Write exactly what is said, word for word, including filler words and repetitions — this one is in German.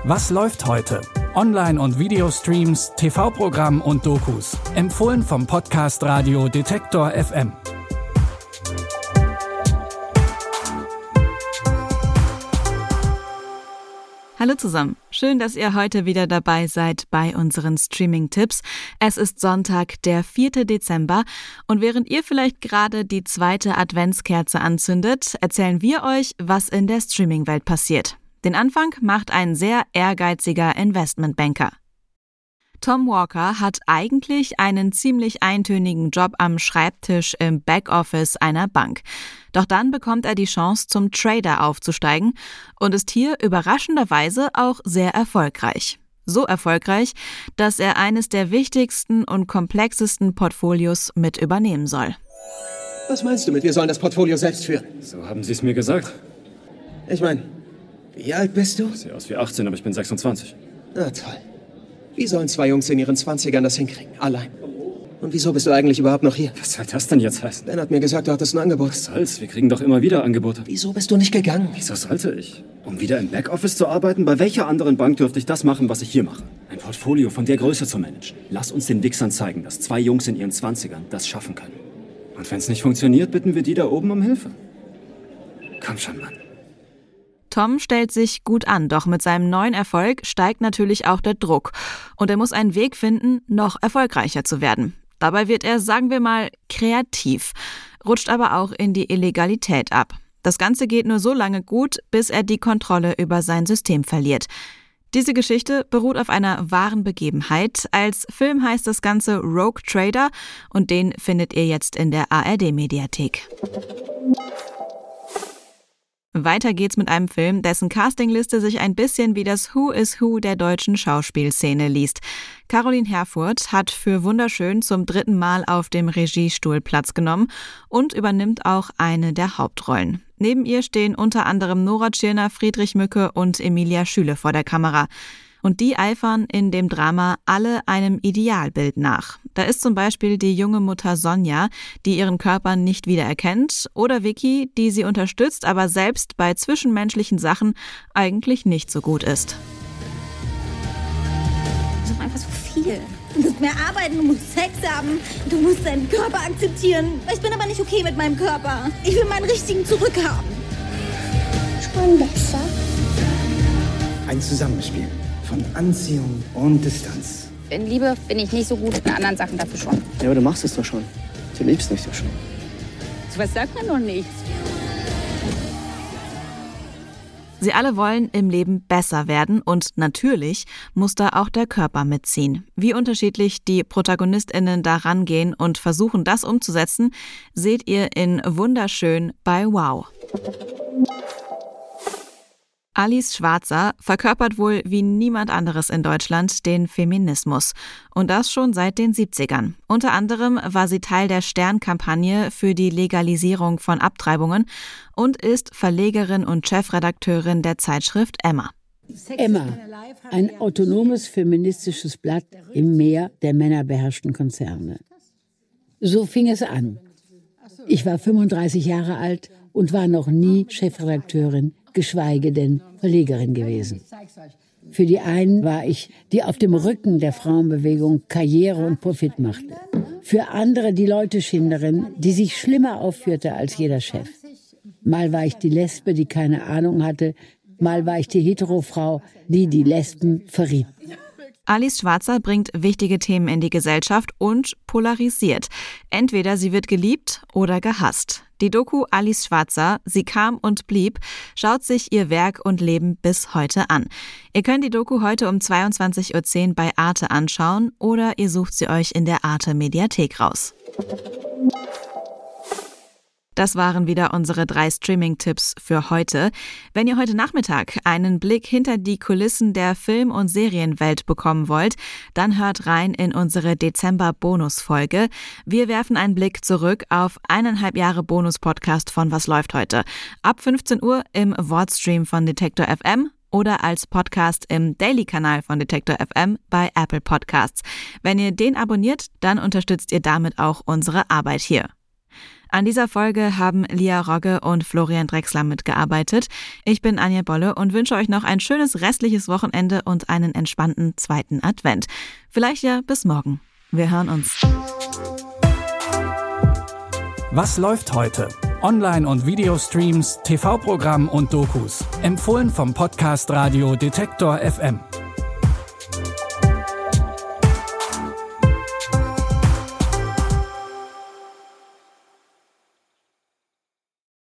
Was läuft heute? Online- und Videostreams, T V-Programm und Dokus. Empfohlen vom Podcast Radio Detektor F M. Hallo zusammen, schön, dass ihr heute wieder dabei seid bei unseren Streaming-Tipps. Es ist Sonntag, der vierte Dezember und während ihr vielleicht gerade die zweite Adventskerze anzündet, erzählen wir euch, was in der Streaming-Welt passiert. Den Anfang macht ein sehr ehrgeiziger Investmentbanker. Tom Walker hat eigentlich einen ziemlich eintönigen Job am Schreibtisch im Backoffice einer Bank. Doch dann bekommt er die Chance, zum Trader aufzusteigen und ist hier überraschenderweise auch sehr erfolgreich. So erfolgreich, dass er eines der wichtigsten und komplexesten Portfolios mit übernehmen soll. Was meinst du mit, wir sollen das Portfolio selbst führen? So haben Sie es mir gesagt. Ich meine, wie alt bist du? Sehe aus wie achtzehn, aber ich bin sechsundzwanzig. Na toll. Wie sollen zwei Jungs in ihren Zwanzigern das hinkriegen? Allein. Und wieso bist du eigentlich überhaupt noch hier? Was soll das denn jetzt heißen? Ben hat mir gesagt, du hattest ein Angebot. Was soll's? Wir kriegen doch immer wieder Angebote. Wieso bist du nicht gegangen? Wieso sollte ich? Um wieder im Backoffice zu arbeiten? Bei welcher anderen Bank dürfte ich das machen, was ich hier mache? Ein Portfolio von der Größe zu managen. Lass uns den Wichsern zeigen, dass zwei Jungs in ihren Zwanzigern das schaffen können. Und wenn es nicht funktioniert, bitten wir die da oben um Hilfe. Komm schon, Mann. Tom stellt sich gut an, doch mit seinem neuen Erfolg steigt natürlich auch der Druck. Und er muss einen Weg finden, noch erfolgreicher zu werden. Dabei wird er, sagen wir mal, kreativ, rutscht aber auch in die Illegalität ab. Das Ganze geht nur so lange gut, bis er die Kontrolle über sein System verliert. Diese Geschichte beruht auf einer wahren Begebenheit. Als Film heißt das Ganze Rogue Trader und den findet ihr jetzt in der A R D-Mediathek. Weiter geht's mit einem Film, dessen Castingliste sich ein bisschen wie das Who is Who der deutschen Schauspielszene liest. Caroline Herfurth hat für Wunderschön zum dritten Mal auf dem Regiestuhl Platz genommen und übernimmt auch eine der Hauptrollen. Neben ihr stehen unter anderem Nora Tschirner, Friedrich Mücke und Emilia Schüle vor der Kamera. Und die eifern in dem Drama alle einem Idealbild nach. Da ist zum Beispiel die junge Mutter Sonja, die ihren Körper nicht wiedererkennt, oder Vicky, die sie unterstützt, aber selbst bei zwischenmenschlichen Sachen eigentlich nicht so gut ist. Das ist einfach so viel. Du musst mehr arbeiten, du musst Sex haben, du musst deinen Körper akzeptieren. Ich bin aber nicht okay mit meinem Körper. Ich will meinen richtigen zurückhaben. Schon besser. Ein Zusammenspiel von Anziehung und Distanz. In Liebe bin ich nicht so gut, in anderen Sachen dafür schon. Ja, aber du machst es doch schon. Du liebst mich doch schon. So was sagt man noch nicht. Sie alle wollen im Leben besser werden und natürlich muss da auch der Körper mitziehen. Wie unterschiedlich die ProtagonistInnen da rangehen und versuchen, das umzusetzen, seht ihr in Wunderschön bei Wow. Alice Schwarzer verkörpert wohl wie niemand anderes in Deutschland den Feminismus. Und das schon seit den siebzigern. Unter anderem war sie Teil der Stern-Kampagne für die Legalisierung von Abtreibungen und ist Verlegerin und Chefredakteurin der Zeitschrift Emma. Emma, ein autonomes feministisches Blatt im Meer der männerbeherrschten Konzerne. So fing es an. Ich war fünfunddreißig Jahre alt und war noch nie Chefredakteurin, geschweige denn Verlegerin gewesen. Für die einen war ich, die auf dem Rücken der Frauenbewegung Karriere und Profit machte. Für andere die Leuteschinderin, die sich schlimmer aufführte als jeder Chef. Mal war ich die Lesbe, die keine Ahnung hatte, mal war ich die Heterofrau, die die Lesben verriet. Alice Schwarzer bringt wichtige Themen in die Gesellschaft und polarisiert. Entweder sie wird geliebt oder gehasst. Die Doku Alice Schwarzer, sie kam und blieb, schaut sich ihr Werk und Leben bis heute an. Ihr könnt die Doku heute um zweiundzwanzig Uhr zehn bei Arte anschauen oder ihr sucht sie euch in der Arte Mediathek raus. Das waren wieder unsere drei Streaming-Tipps für heute. Wenn ihr heute Nachmittag einen Blick hinter die Kulissen der Film- und Serienwelt bekommen wollt, dann hört rein in unsere Dezember-Bonus-Folge. Wir werfen einen Blick zurück auf eineinhalb Jahre Bonus-Podcast von Was läuft heute? Ab fünfzehn Uhr im Wordstream von Detektor F M oder als Podcast im Daily-Kanal von Detektor F M bei Apple Podcasts. Wenn ihr den abonniert, dann unterstützt ihr damit auch unsere Arbeit hier. An dieser Folge haben Lia Rogge und Florian Drechsler mitgearbeitet. Ich bin Anja Bolle und wünsche euch noch ein schönes restliches Wochenende und einen entspannten zweiten Advent. Vielleicht ja bis morgen. Wir hören uns. Was läuft heute? Online- und Videostreams, T V-Programm und Dokus. Empfohlen vom Podcast Radio Detektor F M.